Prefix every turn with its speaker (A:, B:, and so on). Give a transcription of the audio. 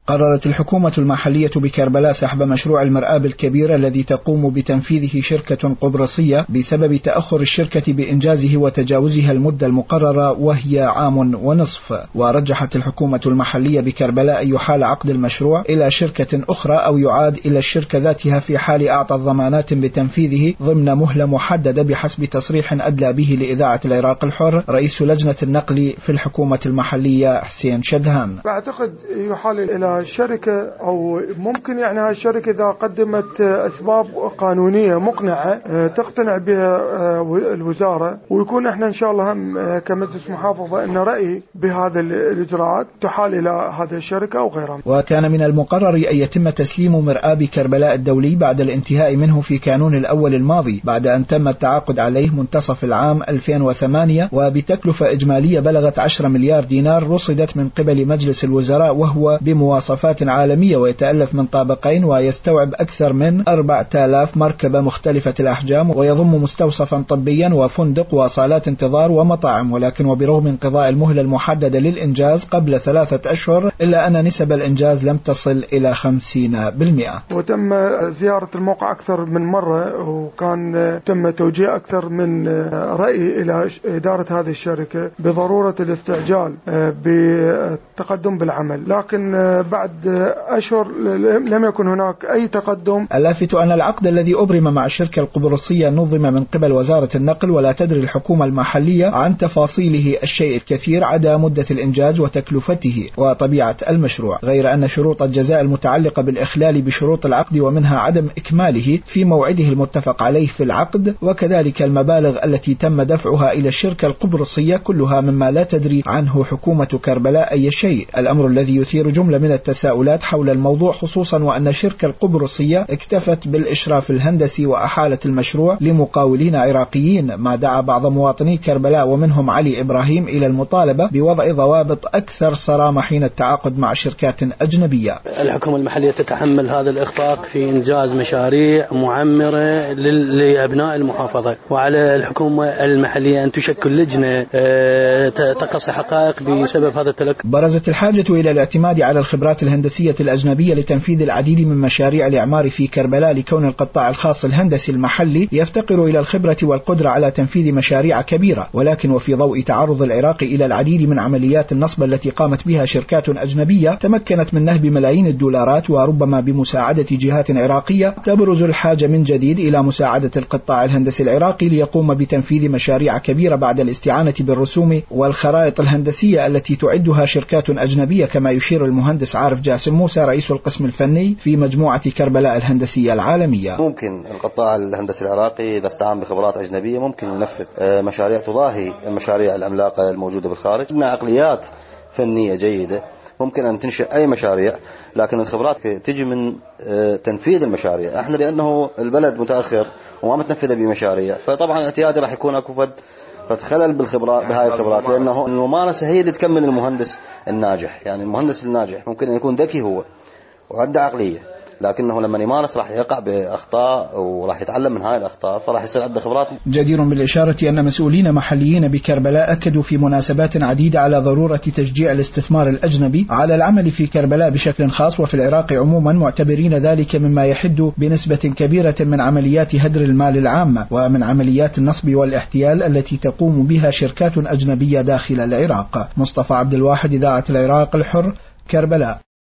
A: قررت الحكومة المحلية بكربلاء سحب مشروع المرآب الكبير الذي تقوم بتنفيذه شركة قبرصية بسبب تأخر الشركة بإنجازه وتجاوزها المدة المقررة وهي عام ونصف. ورجحت الحكومة المحلية بكربلاء أن يحال عقد المشروع إلى شركة أخرى أو يعاد إلى الشركة ذاتها في حال أعطت ضمانات بتنفيذه ضمن مهلة محددة بحسب تصريح أدلى به لإذاعة العراق الحر رئيس لجنة النقل في الحكومة المحلية حسين شدهان.
B: أعتقد يحال إلى الشركة أو ممكن يعني هاي الشركة إذا قدمت أسباب قانونية مقنعة تقتنع بها الوزارة، ويكون إحنا إن شاء الله هم كمجلس محافظة إن رأي بهذا الإجراءات تحال إلى هذه الشركة أو غيرها.
A: وكان من المقرر أن يتم تسليم مرآب كربلاء الدولي بعد الانتهاء منه في كانون الأول الماضي بعد أن تم التعاقد عليه منتصف العام 2008 وبتكلفة إجمالية بلغت 10 مليار دينار رصدت من قبل مجلس الوزراء، وهو بمواصفات عالمية ويتألف من طابقين ويستوعب أكثر من 4000 مركبة مختلفة الأحجام ويضم مستوصفا طبيا وفندق وصالات انتظار ومطاعم. ولكن وبرغم انقضاء المهلة المحددة للإنجاز قبل 3 أشهر إلا أن نسب الإنجاز لم تصل إلى 50%.
B: وتم زيارة الموقع أكثر من مرة، وكان تم توجيه أكثر من رأي إلى إدارة هذه الشركة بضرورة الاستعجال بالتقدم بالعمل، لكن بعد أشهر لم يكن هناك أي تقدم.
A: اللافت أن العقد الذي أبرم مع الشركة القبرصية نظم من قبل وزارة النقل ولا تدري الحكومة المحلية عن تفاصيله الشيء الكثير عدا مدة الإنجاز وتكلفته وطبيعة المشروع، غير أن شروط الجزاء المتعلقة بالإخلال بشروط العقد ومنها عدم إكماله في موعده المتفق عليه في العقد وكذلك المبالغ التي تم دفعها إلى الشركة القبرصية كلها مما لا تدري عنه حكومة كربلاء أي شيء، الأمر الذي يثير جملة من التساؤلات حول الموضوع، خصوصا وأن الشركة القبرصية اكتفت بالإشراف الهندسي وأحالت المشروع لمقاولين عراقيين، ما دعا بعض مواطني كربلاء ومنهم علي إبراهيم إلى المطالبة بوضع ضوابط أكثر صرامة حين التعاقد مع شركات أجنبية.
C: الحكومة المحلية تتحمل هذا الإخفاق في إنجاز مشاريع معمرة لأبناء المحافظة، وعلى الحكومة المحلية أن تشكل لجنة تقص حقائق بسبب هذا التلك.
A: برزت الحاجة إلى الاعتماد على الخبرات الهندسية الأجنبية لتنفيذ العديد من مشاريع الإعمار في كربلاء، لكون القطاع الخاص الهندسي المحلي يفتقر إلى الخبرة والقدرة على تنفيذ مشاريع كبيرة. ولكن وفي ضوء تعرض العراق إلى العديد من عمليات النصب التي قامت بها شركات أجنبية تمكنت من نهب ملايين الدولارات وربما بمساعدة جهات عراقية، تبرز الحاجة من جديد إلى مساعدة القطاع الهندسي العراقي ليقوم بتنفيذ مشاريع كبيرة بعد الاستعانة بالرسوم والخرائط الهندسية التي تعدها شركات أجنبية، كما يشير المهندس عارف جاسم موسى رئيس القسم الفني في مجموعة كربلاء الهندسية العالمية.
D: ممكن القطاع الهندسي العراقي إذا استعان بخبرات أجنبية ممكن ينفذ مشاريع تضاهي المشاريع العملاقة الموجودة بالخارج. عندنا عقليات فنية جيدة ممكن أن تنشئ أي مشاريع، لكن الخبرات تجي من تنفيذ المشاريع. احنا لأنه البلد متأخر وما متنفذ بمشاريع، فطبعا اعتيادي راح يكون اكو فتخلل بالخبرات بهاي الخبرات، لأنه الممارسة هي اللي تكمل المهندس الناجح. يعني المهندس الناجح ممكن أن يكون ذكي هو وعنده عقلية، لكنه لما يمارس راح يقع بأخطاء وراح يتعلم من هاي الأخطاء، فراح يصير عنده خبرات.
A: جدير بالإشارة أن مسؤولين محليين بكربلاء أكدوا في مناسبات عديدة على ضرورة تشجيع الاستثمار الأجنبي على العمل في كربلاء بشكل خاص وفي العراق عموما، معتبرين ذلك مما يحد بنسبة كبيرة من عمليات هدر المال العامة ومن عمليات النصب والاحتيال التي تقوم بها شركات أجنبية داخل العراق. مصطفى عبد الواحد، إذاعة العراق الحر، كربلاء.